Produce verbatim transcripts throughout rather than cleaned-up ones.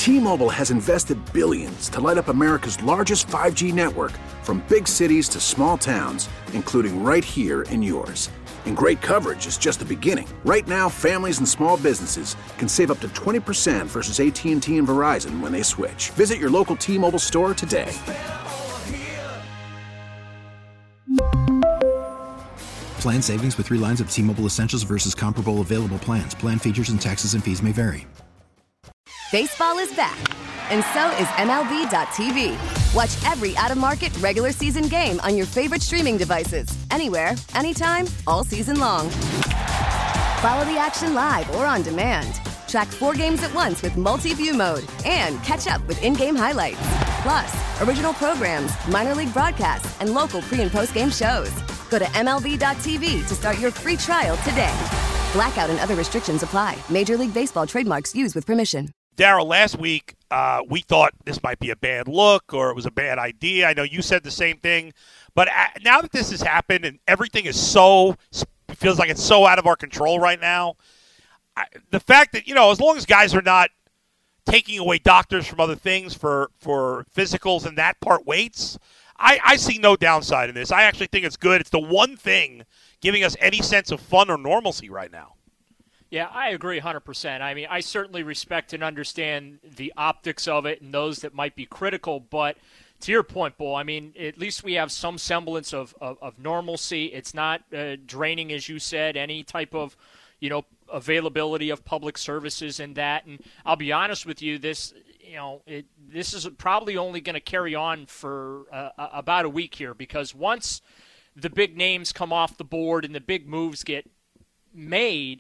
T-Mobile has invested billions to light up America's largest five G network, from big cities to small towns, including right here in yours. And great coverage is just the beginning. Right now, families and small businesses can save up to twenty percent versus A T and T and Verizon when they switch. Visit your local T-Mobile store today. Plan savings with three lines of T-Mobile Essentials versus comparable available plans. Plan features and taxes and fees may vary. Baseball is back, and so is M L B dot T V. Watch every out-of-market regular season game on your favorite streaming devices, anywhere, anytime, all season long. Follow the action live or on demand. Track four games at once with multi-view mode and catch up with in-game highlights. Plus, original programs, minor league broadcasts, and local pre- and post-game shows. Go to M L B dot T V to start your free trial today. Blackout and other restrictions apply. Major League Baseball trademarks used with permission. Darryl, last week uh, we thought this might be a bad look or it was a bad idea. I know you said the same thing. But now that this has happened and everything is so – feels like it's so out of our control right now, I, the fact that, you know, as long as guys are not taking away doctors from other things for, for physicals and that part weights, I, I see no downside in this. I actually think it's good. It's the one thing giving us any sense of fun or normalcy right now. Yeah, I agree one hundred percent. I mean, I certainly respect and understand the optics of it and those that might be critical. But to your point, Bull, I mean, at least we have some semblance of, of, of normalcy. It's not uh, draining, as you said, any type of, you know, availability of public services and that. And I'll be honest with you, this, you know, it, this is probably only going to carry on for uh, about a week here, because once the big names come off the board and the big moves get made,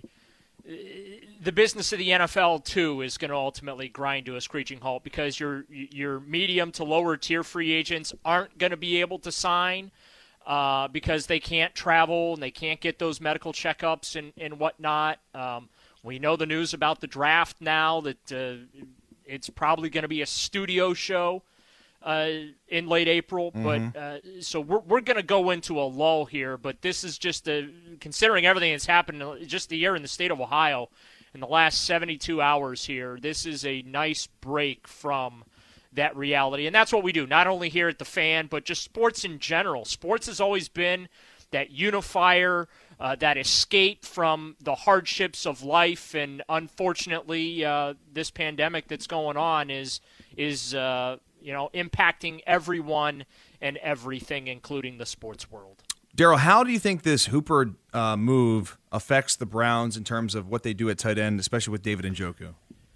the business of the N F L, too, is going to ultimately grind to a screeching halt, because your your medium to lower tier free agents aren't going to be able to sign uh, because they can't travel and they can't get those medical checkups and, and whatnot. Um, we know the news about the draft now, that uh, it's probably going to be a studio show uh, in late April. Mm-hmm. But uh, so we're we're going to go into a lull here. But this is just a, considering everything that's happened just the year in the state of Ohio in the last seventy-two hours here, this is a nice break from that reality. And that's what we do, not only here at The Fan, but just sports in general. Sports has always been that unifier, uh, that escape from the hardships of life. And unfortunately, uh, this pandemic that's going on is is uh, you know, impacting everyone and everything, including the sports world. Darryl, how do you think this Hooper uh, move affects the Browns in terms of what they do at tight end, especially with David Njoku?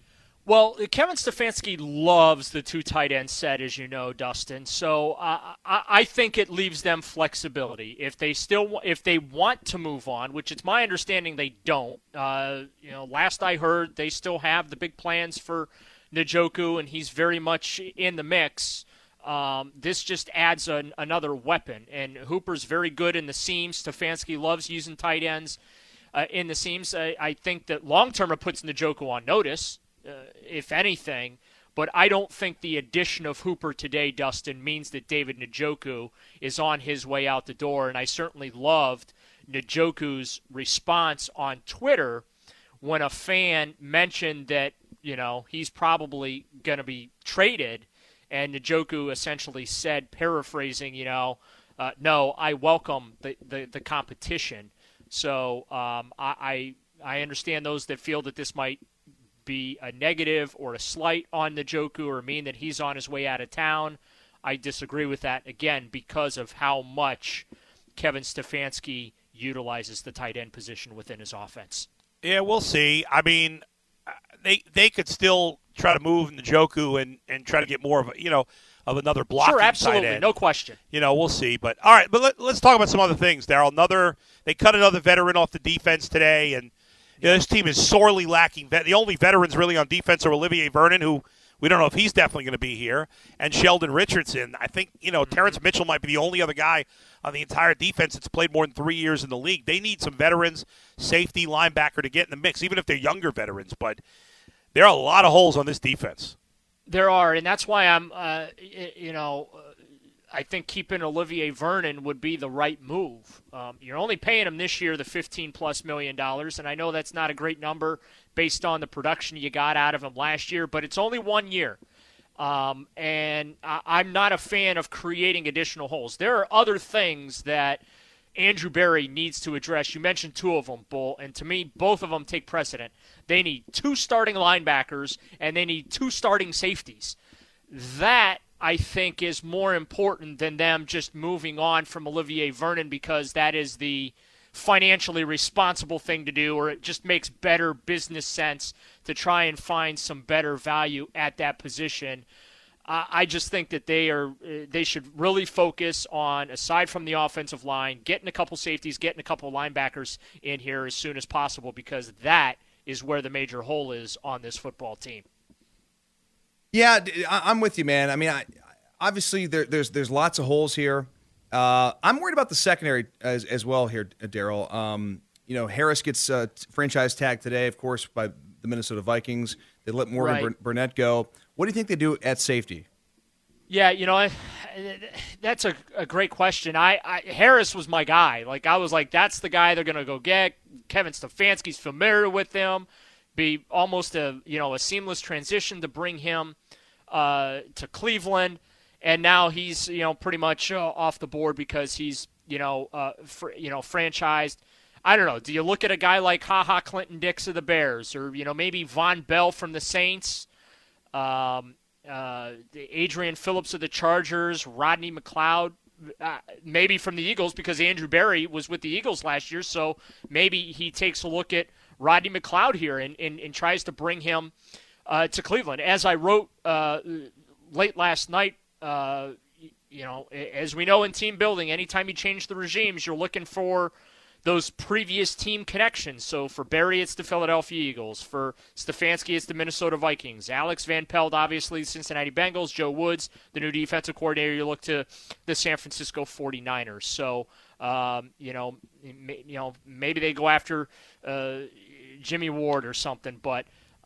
Well, Kevin Stefanski loves the two tight end set, as you know, Dustin. So uh, I, I think it leaves them flexibility. If they still, if they want to move on, which it's my understanding they don't. Uh, you know, last I heard, they still have the big plans for Njoku, and he's very much in the mix. Um, this just adds an, another weapon, and Hooper's very good in the seams. Stefanski loves using tight ends uh, in the seams. I, I think that long-term it puts Njoku on notice, uh, if anything, but I don't think the addition of Hooper today, Dustin, means that David Njoku is on his way out the door, and I certainly loved Njoku's response on Twitter when a fan mentioned that, you know, he's probably going to be traded. And Njoku essentially said, paraphrasing, you know, uh, no, I welcome the, the, the competition. So um, I, I I understand those that feel that this might be a negative or a slight on Njoku or mean that he's on his way out of town. I disagree with that, again, because of how much Kevin Stefanski utilizes the tight end position within his offense. Yeah, we'll see. I mean, they they could still try to move Njoku and, and try to get more of a, you know, of another blocking Sure, absolutely, tight end. No question. You know, we'll see. But all right, but let, let's talk about some other things, Darryl. Another, they cut another veteran off the defense today, and you know, this team is sorely lacking. Vet- the only veterans really on defense are Olivier Vernon, who we don't know if he's definitely going to be here, and Sheldon Richardson. I think, you know, mm-hmm. Terrence Mitchell might be the only other guy on the entire defense that's played more than three years in the league. They need some veterans, safety, linebacker to get in the mix, even if they're younger veterans. But there are a lot of holes on this defense. There are, and that's why I'm, uh, you know, I think keeping Olivier Vernon would be the right move. Um, you're only paying him this year the fifteen plus million dollars, and I know that's not a great number based on the production you got out of him last year, but it's only one year. Um, and I, I'm not a fan of creating additional holes. There are other things that Andrew Berry needs to address. You mentioned two of them, Bull, and to me, both of them take precedent. They need two starting linebackers, and they need two starting safeties. That, I think, is more important than them just moving on from Olivier Vernon because that is the financially responsible thing to do, or it just makes better business sense to try and find some better value at that position. Uh, I just think that they are uh, they should really focus on, aside from the offensive line, getting a couple safeties, getting a couple linebackers in here as soon as possible, because that is where the major hole is on this football team. Yeah, I'm with you, man. I mean, I, obviously there, there's there's lots of holes here. Uh, I'm worried about the secondary as, as well here, Daryl. Um, you know, Harris gets uh, franchise tagged today, of course, by the Minnesota Vikings. They let Morgan right. Burnett go. What do you think they do at safety? Yeah, you know, I, that's a, a great question. I, I Harris was my guy. Like, I was like, that's the guy they're going to go get. Kevin Stefanski's familiar with him. Be almost a, you know, a seamless transition to bring him uh, to Cleveland. And now he's, you know, pretty much uh, off the board because he's, you know, uh, fr- you know, franchised. I don't know. Do you look at a guy like Ha Ha Clinton Dix of the Bears, or you know, maybe Von Bell from the Saints, um, uh, Adrian Phillips of the Chargers, Rodney McLeod, uh, maybe from the Eagles because Andrew Berry was with the Eagles last year, so maybe he takes a look at Rodney McLeod here and, and, and tries to bring him uh, to Cleveland. As I wrote uh, late last night. Uh, you know, as we know in team building, anytime you change the regimes, you're looking for those previous team connections. So for Berry, it's the Philadelphia Eagles. For Stefanski, it's the Minnesota Vikings. Alex Van Pelt, obviously, Cincinnati Bengals. Joe Woods, the new defensive coordinator, you look to the San Francisco forty-niners. So, um, you know, you know, maybe they go after uh, Jimmy Ward or something. But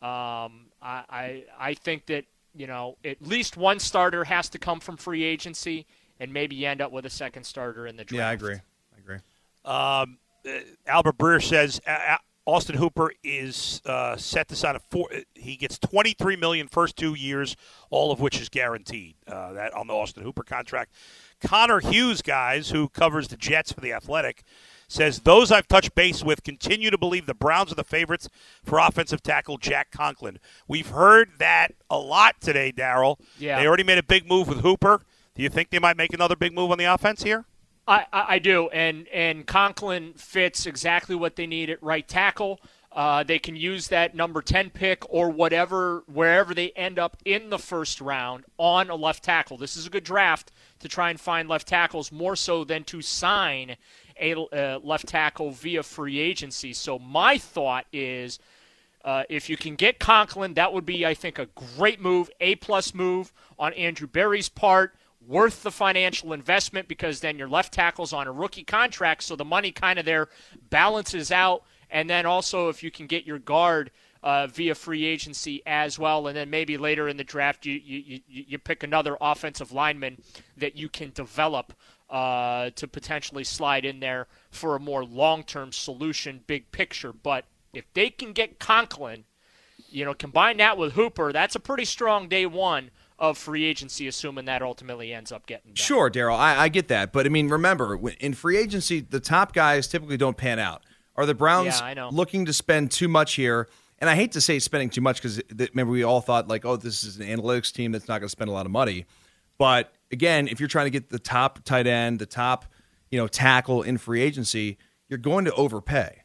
um, I, I, I think that, you know, at least one starter has to come from free agency, and maybe you end up with a second starter in the draft. Yeah, I agree. I agree. Um, uh, Albert Breer says uh, Austin Hooper is uh, set to sign a four. He gets twenty-three million dollars first two years, all of which is guaranteed. Uh, that on the Austin Hooper contract. Connor Hughes, guys, who covers the Jets for the Athletic, says those I've touched base with continue to believe the Browns are the favorites for offensive tackle Jack Conklin. We've heard that a lot today, Daryl. Yeah. They already made a big move with Hooper. Do you think they might make another big move on the offense here? I, I, I do, and and Conklin fits exactly what they need at right tackle. Uh, they can use that number ten pick or whatever, wherever they end up in the first round on a left tackle. This is a good draft to try and find left tackles, more so than to sign a uh, left tackle via free agency. So my thought is uh, if you can get Conklin, that would be, I think, a great move, A-plus move on Andrew Berry's part, worth the financial investment because then your left tackle's on a rookie contract, so the money kind of there balances out. And then also if you can get your guard uh, via free agency as well, and then maybe later in the draft you you, you, you pick another offensive lineman that you can develop uh, to potentially slide in there for a more long-term solution, big picture. But if they can get Conklin, you know, combine that with Hooper, that's a pretty strong day one of free agency, assuming that ultimately ends up getting done. Sure, Daryl, I, I get that. But, I mean, remember, in free agency, the top guys typically don't pan out. Are the Browns yeah, I know. looking to spend too much here? And I hate to say spending too much because, remember, we all thought, like, oh, this is an analytics team that's not going to spend a lot of money. But, again, if you're trying to get the top tight end, the top, you know, tackle in free agency, you're going to overpay.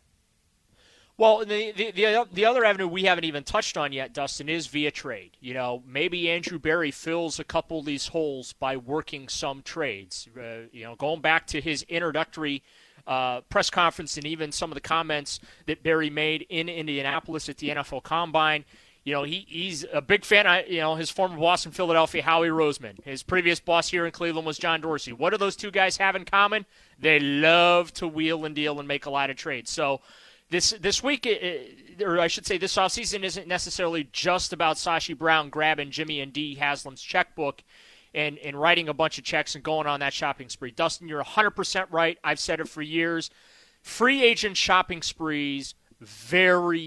Well, the, the the the other avenue we haven't even touched on yet, Dustin, is via trade. You know, maybe Andrew Berry fills a couple of these holes by working some trades. Uh, you know, going back to his introductory uh, press conference and even some of the comments that Berry made in Indianapolis at the N F L Combine. You know, he, he's a big fan of, you know, his former boss in Philadelphia, Howie Roseman. His previous boss here in Cleveland was John Dorsey. What do those two guys have in common? They love to wheel and deal and make a lot of trades. So, This this week, or I should say this offseason, isn't necessarily just about Sashi Brown grabbing Jimmy and Dee Haslam's checkbook and, and writing a bunch of checks and going on that shopping spree. Dustin, you're one hundred percent right. I've said it for years. Free agent shopping sprees, very,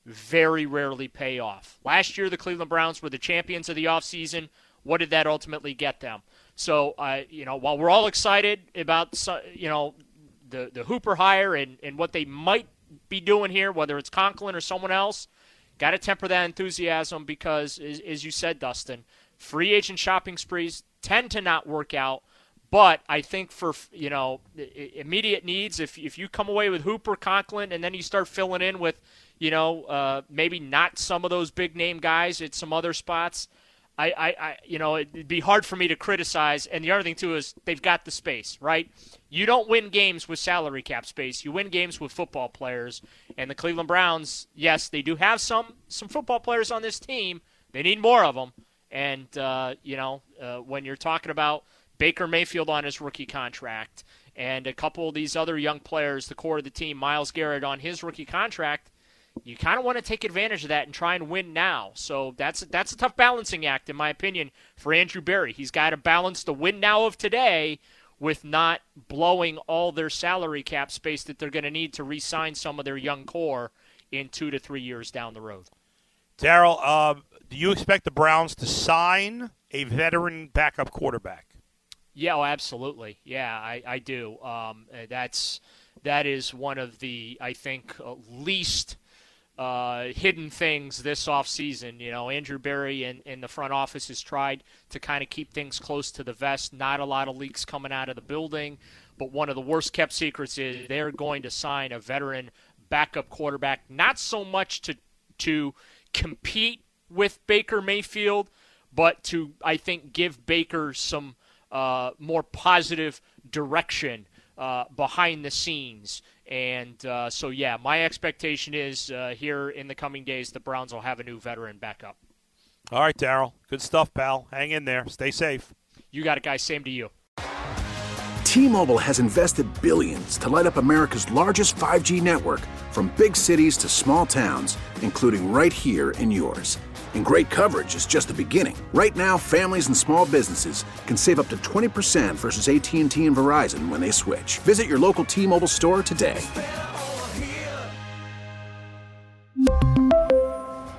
very rarely pay off. Last year, the Cleveland Browns were the champions of the offseason. What did that ultimately get them? So, uh, you know, while we're all excited about, you know, the, the Hooper hire and, and what they might be doing here, whether it's Conklin or someone else, got to temper that enthusiasm because, as, as you said, Dustin, free agent shopping sprees tend to not work out. But I think for, you know, immediate needs, if if you come away with Hooper, Conklin, and then you start filling in with, you know, uh, maybe not some of those big-name guys at some other spots, I, I, I, you know, it'd be hard for me to criticize. And the other thing, too, is they've got the space, right? You don't win games with salary cap space. You win games with football players. And the Cleveland Browns, yes, they do have some, some football players on this team. They need more of them. And, uh, you know, uh, when you're talking about Baker Mayfield on his rookie contract and a couple of these other young players, the core of the team, Myles Garrett on his rookie contract, you kind of want to take advantage of that and try and win now. So that's that's a tough balancing act, in my opinion, for Andrew Berry. He's got to balance the win now of today with not blowing all their salary cap space that they're going to need to re-sign some of their young core in two to three years down the road. Daryl, uh, do you expect the Browns to sign a veteran backup quarterback? Yeah, oh, absolutely. Yeah, I, I do. Um, that's that is one of the, I think, uh, least uh, hidden things this offseason. You know, Andrew Berry and, and the front office has tried to kind of keep things close to the vest. Not a lot of leaks coming out of the building, but one of the worst-kept secrets is they're going to sign a veteran backup quarterback, not so much to to compete with Baker Mayfield, but to, I think, give Baker some – Uh, more positive direction uh, behind the scenes. And uh, so, yeah, my expectation is uh, here in the coming days the Browns will have a new veteran backup. All right, Daryl. Good stuff, pal. Hang in there. Stay safe. You got it, guys. Same to you. T-Mobile has invested billions to light up America's largest five G network, from big cities to small towns, including right here in yours. And great coverage is just the beginning. Right now, families and small businesses can save up to twenty percent versus A T and T and Verizon when they switch. Visit your local T-Mobile store today.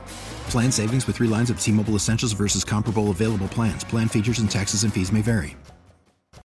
Plan savings with three lines of T-Mobile Essentials versus comparable available plans. Plan features and taxes and fees may vary.